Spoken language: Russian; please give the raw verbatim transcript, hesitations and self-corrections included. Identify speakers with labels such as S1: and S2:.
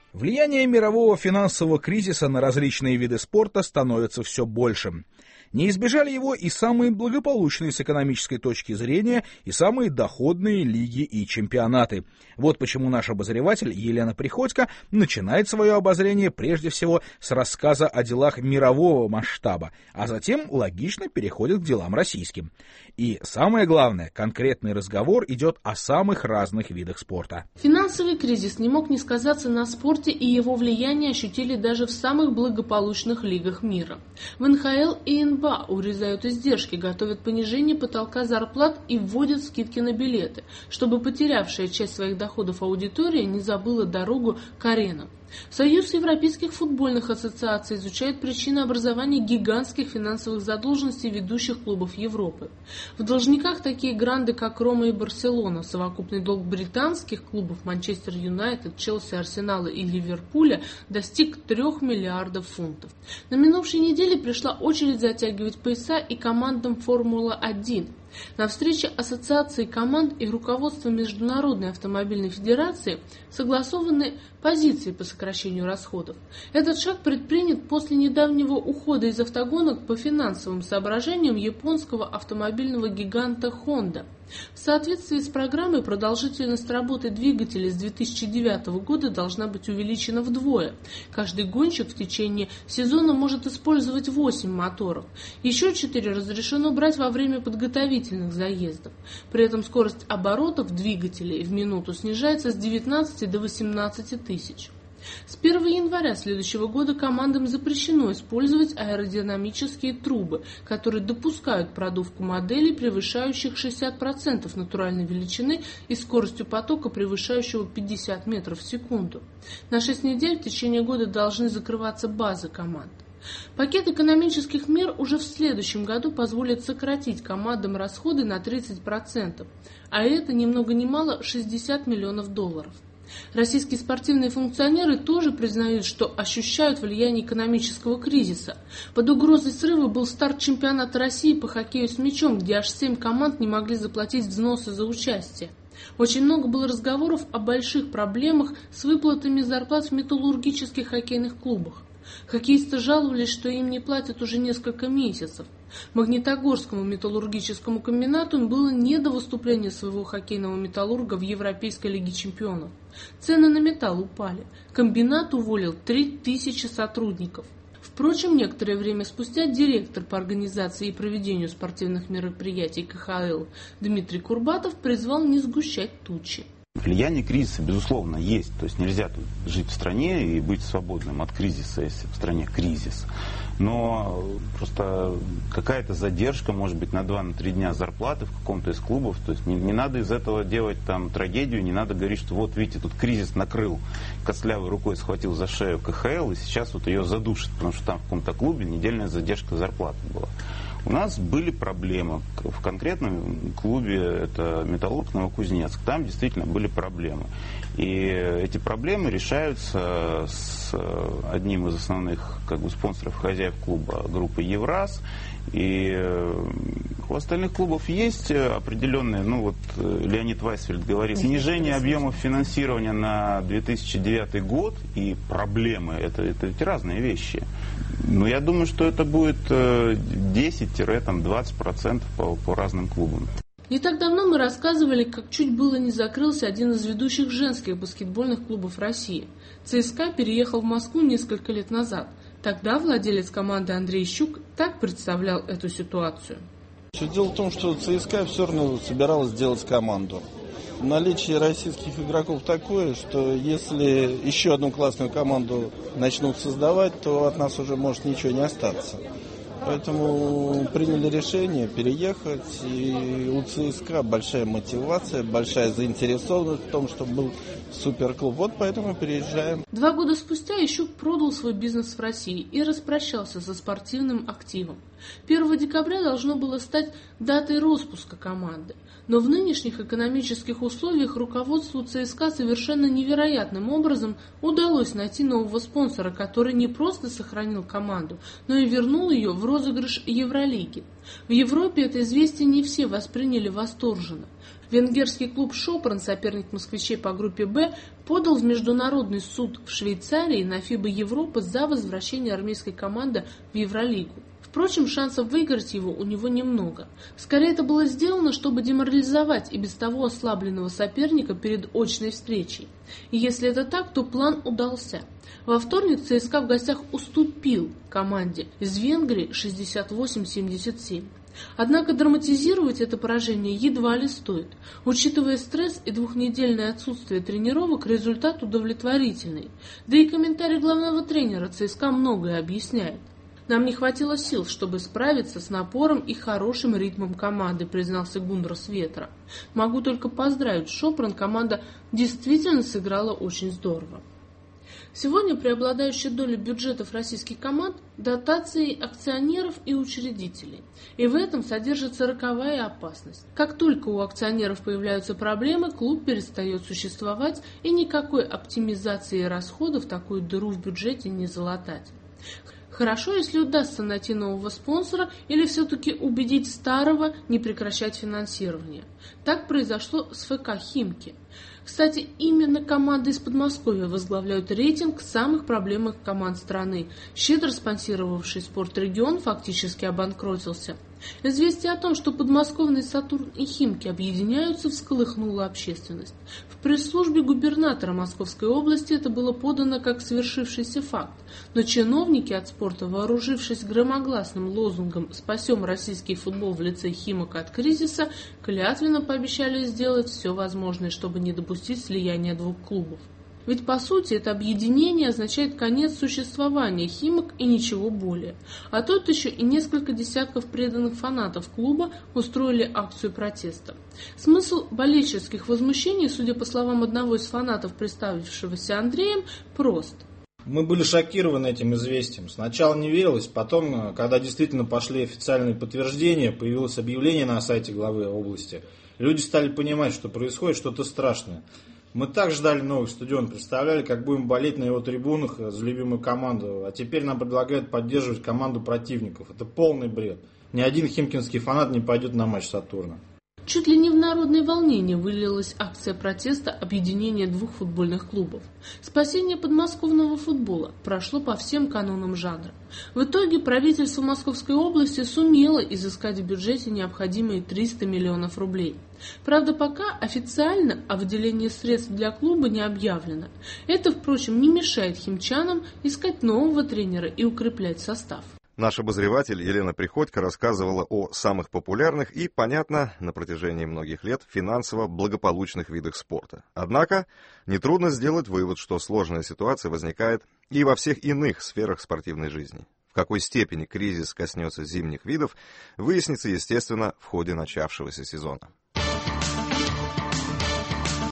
S1: Влияние мирового финансового кризиса на различные виды спорта становится все большим. Не избежали его и самые благополучные с экономической точки зрения, и самые доходные лиги и чемпионаты. Вот почему наш обозреватель Елена Приходько начинает свое обозрение прежде всего с рассказа о делах мирового масштаба, а затем логично переходит к делам российским. И самое главное, конкретный разговор идет о самых разных видах спорта.
S2: Финансовый кризис не мог не сказаться на спорте, и его влияние ощутили даже в самых благополучных лигах мира. В эн ха эл и эн бэ а урезают издержки, готовят понижение потолка зарплат и вводят скидки на билеты, чтобы потерявшая часть своих доходов аудитория не забыла дорогу к аренам. Союз европейских футбольных ассоциаций изучает причины образования гигантских финансовых задолженностей ведущих клубов Европы. В должниках такие гранды, как Рома и Барселона. Совокупный долг британских клубов Манчестер Юнайтед, Челси, Арсенала и Ливерпуля достиг трех миллиардов фунтов. На минувшей неделе пришла очередь затягивать пояса и командам Формулы один. На встрече Ассоциации команд и руководства Международной автомобильной федерации согласованы позиции по сокращению расходов. Этот шаг предпринят после недавнего ухода из автогонок по финансовым соображениям японского автомобильного гиганта Honda. В соответствии с программой продолжительность работы двигателя с две тысячи девятого года должна быть увеличена вдвое. Каждый гонщик в течение сезона может использовать восемь моторов. Еще четыре разрешено брать во время подготовительных заездов. При этом скорость оборотов двигателей в минуту снижается с девятнадцати до восемнадцати тысяч. С первого января следующего года командам запрещено использовать аэродинамические трубы, которые допускают продувку моделей, превышающих шестьдесят процентов натуральной величины и скоростью потока, превышающего пятьдесят метров в секунду. На шесть недель в течение года должны закрываться базы команд. Пакет экономических мер уже в следующем году позволит сократить командам расходы на тридцать процентов, а это ни много ни мало шестьдесят миллионов долларов. Российские спортивные функционеры тоже признают, что ощущают влияние экономического кризиса. Под угрозой срыва был старт чемпионата России по хоккею с мячом, где аж семь команд не могли заплатить взносы за участие. Очень много было разговоров о больших проблемах с выплатами зарплат в металлургических хоккейных клубах. Хоккеисты жаловались, что им не платят уже несколько месяцев. Магнитогорскому металлургическому комбинату было не до выступления своего хоккейного металлурга в Европейской лиге чемпионов. Цены на металл упали. Комбинат уволил три тысячи сотрудников. Впрочем, некоторое время спустя директор по организации и проведению спортивных мероприятий ка ха эл Дмитрий Курбатов призвал не сгущать тучи.
S3: Влияние кризиса, безусловно, есть. То есть нельзя тут жить в стране и быть свободным от кризиса, если в стране кризис. Но просто какая-то задержка, может быть, на два-три дня зарплаты в каком-то из клубов. То есть не, не надо из этого делать там трагедию, не надо говорить, что вот, видите, тут кризис накрыл, костлявой рукой схватил за шею ка ха эл, и сейчас вот ее задушит, потому что там в каком-то клубе недельная задержка зарплаты была. У нас были проблемы. В конкретном клубе это «Металлург» Новокузнецк. Там действительно были проблемы. И эти проблемы решаются с одним из основных как бы, спонсоров, хозяев клуба, группы «Евраз». И у остальных клубов есть определенные, ну вот Леонид Вайсфельд говорит, снижение объемов финансирования на две тысячи девятый год и проблемы, это, это ведь разные вещи. Но я думаю, что это будет десять-двадцать процентов по, по разным клубам.
S2: Не так давно мы рассказывали, как чуть было не закрылся один из ведущих женских баскетбольных клубов России. цэ эс ка а переехал в Москву несколько лет назад. Тогда владелец команды Андрей Щук так представлял эту ситуацию.
S4: Все дело в том, что цэ эс ка а все равно собиралась сделать команду. Наличие российских игроков такое, что если еще одну классную команду начнут создавать, то от нас уже может ничего не остаться. Поэтому приняли решение переехать, и у цэ эс ка а большая мотивация, большая заинтересованность в том, чтобы был суперклуб. Вот поэтому переезжаем.
S2: Два года спустя Ищук продал свой бизнес в России и распрощался со спортивным активом. первого декабря должно было стать датой распуска команды, но в нынешних экономических условиях руководству ЦСКА совершенно невероятным образом удалось найти нового спонсора, который не просто сохранил команду, но и вернул ее в розыгрыш Евролиги. В Европе это известие не все восприняли восторженно. Венгерский клуб «Шопрон», соперник москвичей по группе «Б», подал в Международный суд в Швейцарии на ФИБА Европа за возвращение армейской команды в Евролигу. Впрочем, шансов выиграть его у него немного. Скорее, это было сделано, чтобы деморализовать и без того ослабленного соперника перед очной встречей. И если это так, то план удался. Во вторник ЦСКА в гостях уступил команде из Венгрии шестьдесят восемь семьдесят семь. Однако драматизировать это поражение едва ли стоит. Учитывая стресс и двухнедельное отсутствие тренировок, результат удовлетворительный. Да и комментарий главного тренера ЦСКА многое объясняет. «Нам не хватило сил, чтобы справиться с напором и хорошим ритмом команды», признался Гундрас Ветра. «Могу только поздравить Шопрон, команда действительно сыграла очень здорово». Сегодня преобладающая доля бюджетов российских команд – дотации акционеров и учредителей. И в этом содержится роковая опасность. Как только у акционеров появляются проблемы, клуб перестает существовать, и никакой оптимизации расходов такую дыру в бюджете не залатать. Хорошо, если удастся найти нового спонсора или все-таки убедить старого не прекращать финансирование. Так произошло с ФК «Химки». Кстати, именно команды из Подмосковья возглавляют рейтинг самых проблемных команд страны. Щедро спонсировавший спортрегион фактически обанкротился. Известие о том, что подмосковный «Сатурн» и «Химки» объединяются, всколыхнуло общественность. В пресс-службе губернатора Московской области это было подано как свершившийся факт. Но чиновники от спорта, вооружившись громогласным лозунгом «Спасем российский футбол в лице «Химок» от кризиса», клятвенно пообещали сделать все возможное, чтобы не допустить слияния двух клубов. Ведь по сути это объединение означает конец существования «Химок» и ничего более. А тут еще и несколько десятков преданных фанатов клуба устроили акцию протеста. Смысл болельческих возмущений, судя по словам одного из фанатов, представившегося Андреем, прост.
S5: Мы были шокированы этим известием. Сначала не верилось, потом, когда действительно пошли официальные подтверждения, появилось объявление на сайте главы области, люди стали понимать, что происходит что-то страшное. Мы так ждали новых стадионов, представляли, как будем болеть на его трибунах за любимую команду, а теперь нам предлагают поддерживать команду противников. Это полный бред. Ни один химкинский фанат не пойдет на матч «Сатурна».
S2: Чуть ли не в народное волнение вылилась акция протеста объединения двух футбольных клубов. Спасение подмосковного футбола прошло по всем канонам жанра. В итоге правительство Московской области сумело изыскать в бюджете необходимые триста миллионов рублей. Правда, пока официально о выделении средств для клуба не объявлено. Это, впрочем, не мешает химчанам искать нового тренера и укреплять состав.
S6: Наш обозреватель Елена Приходько рассказывала о самых популярных и, понятно, на протяжении многих лет финансово благополучных видах спорта. Однако, нетрудно сделать вывод, что сложная ситуация возникает и во всех иных сферах спортивной жизни. В какой степени кризис коснется зимних видов, выяснится, естественно, в ходе начавшегося сезона.